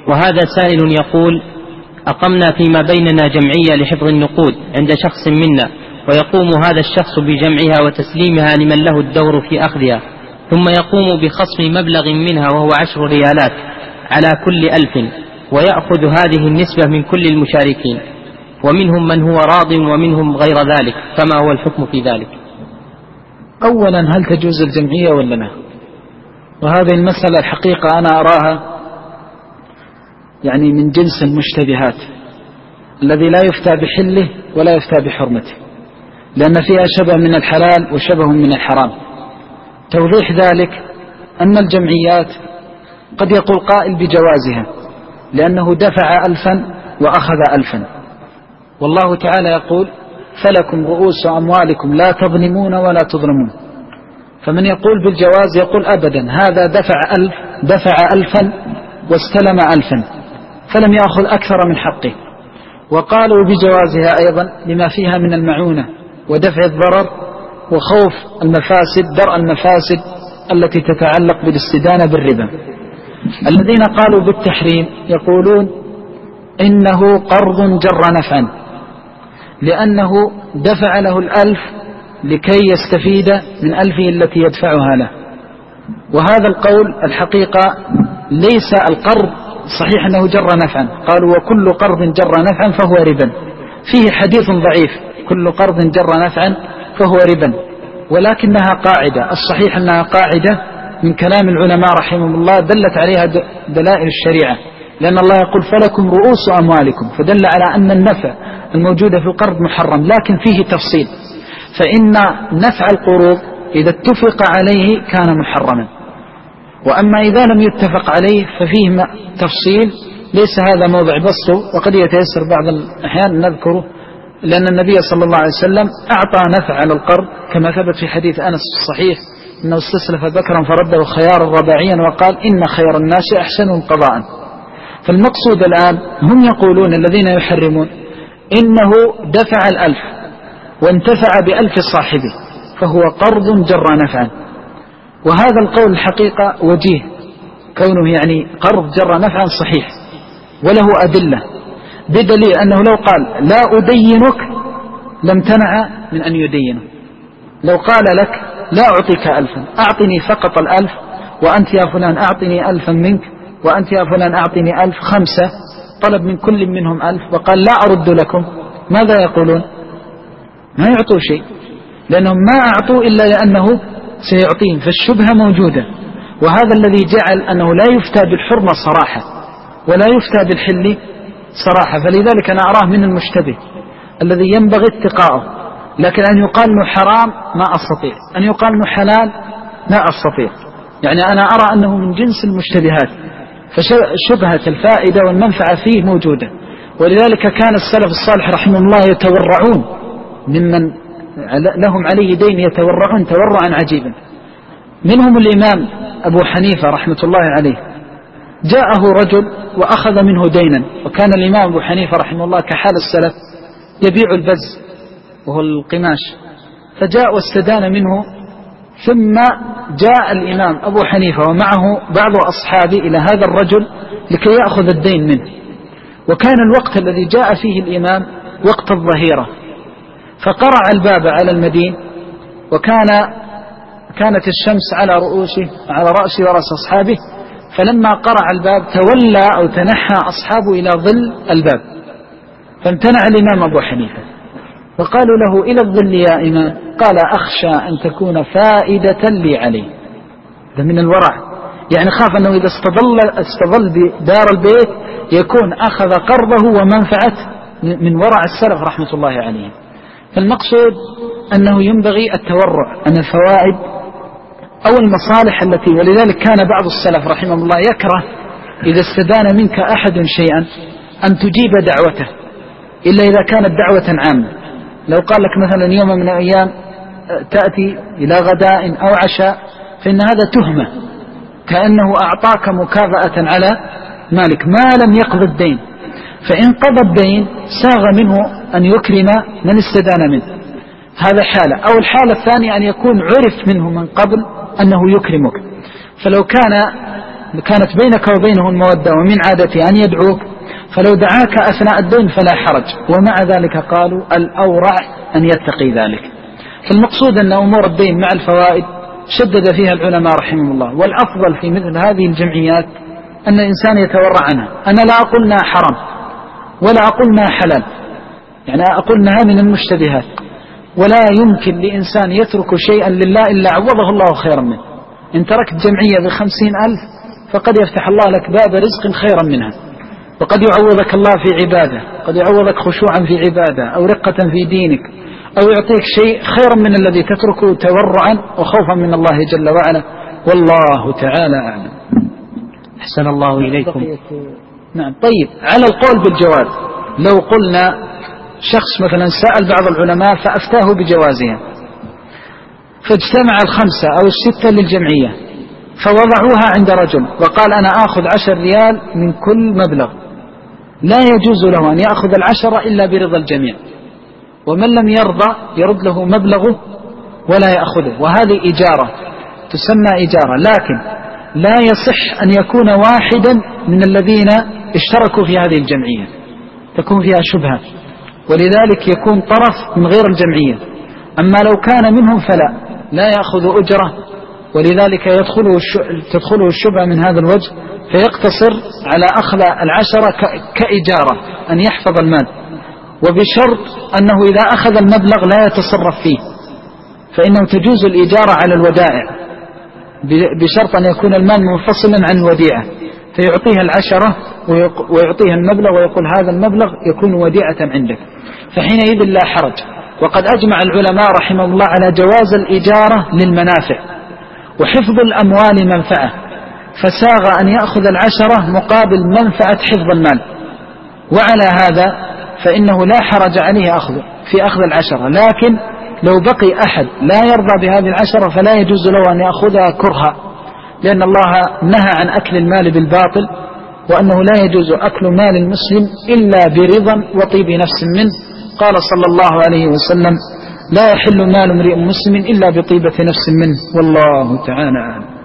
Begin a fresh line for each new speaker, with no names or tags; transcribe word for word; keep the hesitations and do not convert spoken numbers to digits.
وهذا سائل يقول: أقمنا فيما بيننا جمعية لحفظ النقود عند شخص منا، ويقوم هذا الشخص بجمعها وتسليمها لمن له الدور في أخذها، ثم يقوم بخصم مبلغ منها وهو عشر ريالات على كل ألف، ويأخذ هذه النسبة من كل المشاركين، ومنهم من هو راض ومنهم غير ذلك، فما هو الحكم في ذلك؟
أولا، هل تجوز الجمعية ولا لا؟ وهذه المسألة الحقيقة أنا أراها يعني من جنس المشتبهات الذي لا يفتى بحله ولا يفتى بحرمته، لأن فيها شبه من الحلال وشبه من الحرام. توضيح ذلك أن الجمعيات قد يقول قائل بجوازها لأنه دفع ألفا وأخذ ألفا، والله تعالى يقول: فلكم رؤوس أموالكم لا تظلمون ولا تظلمون. فمن يقول بالجواز يقول: أبدا، هذا دفع ألف دفع ألفا واستلم ألفا فلم يأخذ أكثر من حقه. وقالوا بجوازها أيضا لما فيها من المعونة ودفع الضرر وخوف المفاسد، درء المفاسد التي تتعلق بالاستدانة بالربا. الذين قالوا بالتحريم يقولون إنه قرض جر نفعا، لأنه دفع له الألف لكي يستفيد من ألفه التي يدفعها له. وهذا القول الحقيقة ليس القرض صحيح أنه جر نفعا، قالوا: وكل قرض جر نفعا فهو ربا. فيه حديث ضعيف: كل قرض جر نفعا فهو ربا، ولكنها قاعدة، الصحيح أنها قاعدة من كلام العلماء رحمهم الله دلت عليها دلائل الشريعة، لأن الله يقول: فلكم رؤوس أموالكم، فدل على أن النفع الموجود في القرض محرم، لكن فيه تفصيل، فإن نفع القروض إذا اتفق عليه كان محرما، وأما إذا لم يتفق عليه ففيه تفصيل ليس هذا موضع بسطه، وقد يتيسر بعض الأحيان نذكره، لأن النبي صلى الله عليه وسلم أعطى نفع على القرض كما ثبت في حديث أنس الصحيح أنه استسلف بكرا فرده خيارا رباعيا وقال: إن خير الناس أحسنهم قضاء. فالمقصود الآن هم يقولون الذين يحرمون إنه دفع الألف وانتفع بألف صاحبه فهو قرض جر نفعا، وهذا القول الحقيقة وجيه، كونه يعني قرض جر نفعا صحيح وله أدلة، بدليل أنه لو قال: لا أدينك لم تنع من أن يدينه. لو قال لك: لا أعطيك ألفا، أعطني فقط الألف، وأنت يا فلان أعطني ألفا منك، وأنت يا فلان أعطني ألف، خمسة، طلب من كل منهم ألف وقال: لا أرد لكم، ماذا يقولون؟ ما يعطوا شيء، لأنهم ما أعطوا إلا لأنه سيعطيهم، فالشبهة موجودة. وهذا الذي جعل أنه لا يفتى بالحرمة صراحة ولا يفتى بالحل صراحة، فلذلك أنا أراه من المشتبه الذي ينبغي اتقاؤه، لكن أن يقال أنه حرام ما أستطيع، أن يقال أنه حلال ما أستطيع، يعني أنا أرى أنه من جنس المشتبهات، فشبهة الفائدة والمنفعة فيه موجودة. ولذلك كان السلف الصالح رحمه الله يتورعون ممن لهم عليه دين، يتورعون تورعا عجيبا. منهم الإمام أبو حنيفة رحمة الله عليه، جاءه رجل وأخذ منه دينا، وكان الإمام أبو حنيفة رحمه الله كحال السلف يبيع البز وهو القماش، فجاء واستدان منه، ثم جاء الإمام أبو حنيفة ومعه بعض أصحابه إلى هذا الرجل لكي يأخذ الدين منه، وكان الوقت الذي جاء فيه الإمام وقت الظهيرة، فقرع الباب على المدين، وكان كانت الشمس على رؤوسه على رأسه ورأس أصحابه، فلما قرع الباب تولى أو تنحى أصحابه إلى ظل الباب، فامتنع الإمام أبو حنيفة، وقالوا له: إلى الظل يا إمام؟ قال: أخشى أن تكون فائدة لي عليه. ده من الورع، يعني خاف أنه إذا استظل, استظل بدار البيت يكون أخذ قرضه ومنفعة من ورع السلف رحمة الله عليه. فالمقصود أنه ينبغي التورع عن الفوائد أو المصالح التي، ولذلك كان بعض السلف رحمه الله يكره إذا استدان منك أحد شيئا أن تجيب دعوته إلا إذا كانت دعوة عامة. لو قال لك مثلا يوم من الأيام تأتي إلى غداء أو عشاء، فإن هذا تهمة، كأنه أعطاك مكافأة على مالك ما لم يقض الدين، فإن قضى الدين ساغ منه أن يكرم من استدان منه، هذا حالة. أو الحالة الثانية أن يكون عرف منه من قبل أنه يكرمك، فلو كان كانت بينك وبينه المودة ومن عادته أن يدعوك، فلو دعاك أثناء الدين فلا حرج. ومع ذلك قالوا الأورع أن يتقي ذلك. فالمقصود أن أمور الدين مع الفوائد شدد فيها العلماء رحمهم الله، والأفضل في مثل هذه الجمعيات أن الإنسان يتورع عنها. أنا لا أقول أنها حرام ولا أقول أنها حلال، يعني أقول أنها من المشتبهات، ولا يمكن لإنسان يترك شيئا لله إلا عوضه الله خيرا منه. إن تركت جمعية بخمسين ألف فقد يفتح الله لك باب رزق خيرا منها، وقد يعوضك الله في عبادة، قد يعوضك خشوعا في عبادة أو رقة في دينك، أو يعطيك شيء خيرا من الذي تتركه تورعا وخوفا من الله جل وعلا، والله تعالى أعلم.
أحسن الله إليكم.
نعم. طيب، على القول بالجواز، لو قلنا شخص مثلا سأل بعض العلماء فأفتاه بجوازها، فاجتمع الخمسة أو الستة للجمعية فوضعوها عند رجل وقال أنا آخذ عشر ريال من كل مبلغ، لا يجوز له أن يأخذ العشرة إلا برضا الجميع، ومن لم يرضى يرد له مبلغه ولا يأخذه، وهذه إجارة تسمى إجارة، لكن لا يصح أن يكون واحدا من الذين اشتركوا في هذه الجمعية، تكون فيها شبهة، ولذلك يكون طرف من غير الجمعية. أما لو كان منهم فلا لا يأخذ أجرة، ولذلك يدخله تدخله الشبهة من هذا الوجه، فيقتصر على أخذ العشرة كإجارة أن يحفظ المال، وبشرط أنه إذا أخذ المبلغ لا يتصرف فيه، فإنه تجوز الإجارة على الودائع بشرط أن يكون المال منفصلا عن الوديعة، فيعطيها العشرة ويعطيها المبلغ ويقول هذا المبلغ يكون وديعة عندك، فحينئذ لا حرج. وقد أجمع العلماء رحمه الله على جواز الإجارة للمنافع، وحفظ الأموال منفعة، فساغ أن يأخذ العشرة مقابل منفعة حفظ المال، وعلى هذا فإنه لا حرج عليه أخذ في أخذ العشرة. لكن لو بقي أحد لا يرضى بهذه العشرة فلا يجوز له أن يأخذها كرها، لأن الله نهى عن أكل المال بالباطل، وأنه لا يجوز أكل مال المسلم إلا برضا وطيب نفس منه. قال صلى الله عليه وسلم لا يحل مال امرئ مسلم إلا بطيبة نفس منه، والله تعالى أعلم.